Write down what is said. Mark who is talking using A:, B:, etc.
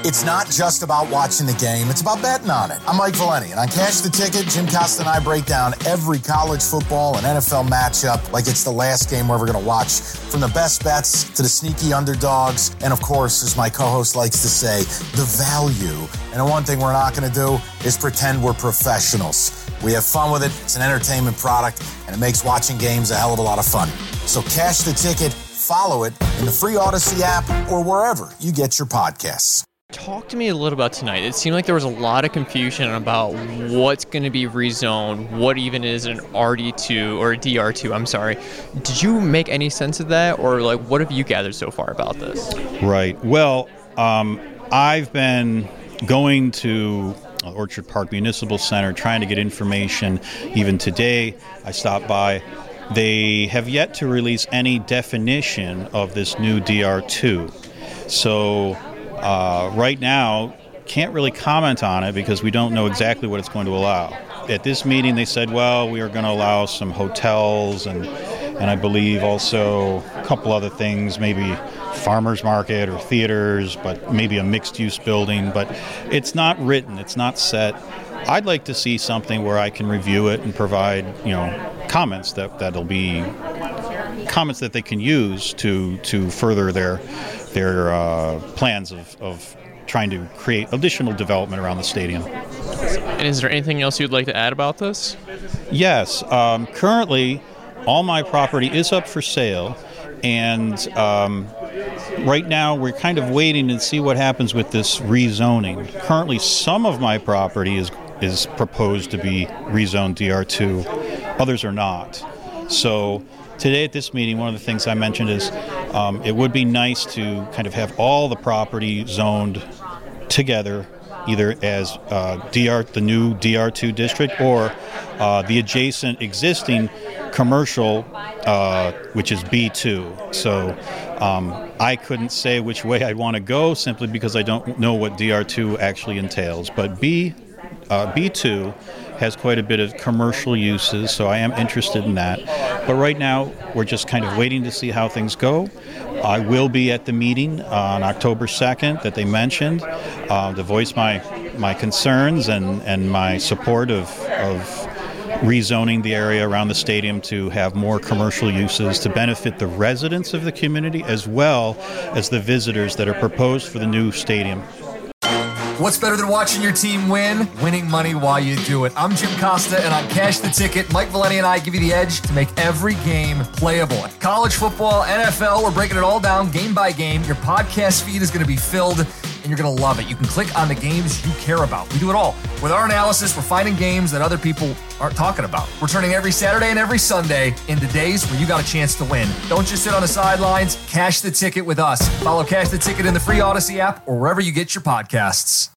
A: It's not just about watching the game, it's about betting on it. I'm Mike Valeni, and on Cash the Ticket, Jim Costa and I break down every college football and NFL matchup like it's the last game we're ever going to watch, from the best bets to the sneaky underdogs, and of course, as my co-host likes to say, the value. And the one thing we're not going to do is pretend we're professionals. We have fun with it, it's an entertainment product, and it makes watching games a hell of a lot of fun. So Cash the Ticket, follow it in the free Odyssey app or wherever you get your podcasts.
B: Talk to me a little about tonight. It seemed like there was a lot of confusion about what's going to be rezoned, what even is an RD2 or a DR2, I'm sorry. Did you make any sense of that, or like what have you gathered so far about this?
C: Right. Well, I've been going to Orchard Park Municipal Center trying to get information. Even today, I stopped by. They have yet to release any definition of this new DR2. So right now, can't really comment on it because we don't know exactly what it's going to allow. At this meeting, they said, well, we are going to allow some hotels and I believe also a couple other things, maybe farmers market or theaters, but maybe a mixed-use building. But it's not written. It's not set. I'd like to see something where I can review it and provide, comments that'll be comments that they can use to further their plans of trying to create additional development around the stadium.
B: And is there anything else you'd like to add about this?
C: Yes. Currently, all my property is up for sale, and right now we're kind of waiting to see what happens with this rezoning. Currently, some of my property is proposed to be rezoned DR2, others are not. So today at this meeting, one of the things I mentioned is it would be nice to kind of have all the property zoned together, either as the new DR2 district or the adjacent existing commercial, which is B2. So I couldn't say which way I'd want to go simply because I don't know what DR2 actually entails. But B2 has quite a bit of commercial uses, so I am interested in that. But right now, we're just kind of waiting to see how things go. I will be at the meeting on October 2nd that they mentioned to voice my concerns and my support of rezoning the area around the stadium to have more commercial uses to benefit the residents of the community as well as the visitors that are proposed for the new stadium.
D: What's better than watching your team win? Winning money while you do it. I'm Jim Costa, and on Cash the Ticket, Mike Valeni and I give you the edge to make every game playable. College football, NFL, we're breaking it all down game by game. Your podcast feed is going to be filled, and you're going to love it. You can click on the games you care about. We do it all. With our analysis, we're finding games that other people aren't talking about. We're turning every Saturday and every Sunday into days where you got a chance to win. Don't just sit on the sidelines. Cash the Ticket with us. Follow Cash the Ticket in the free Odyssey app or wherever you get your podcasts.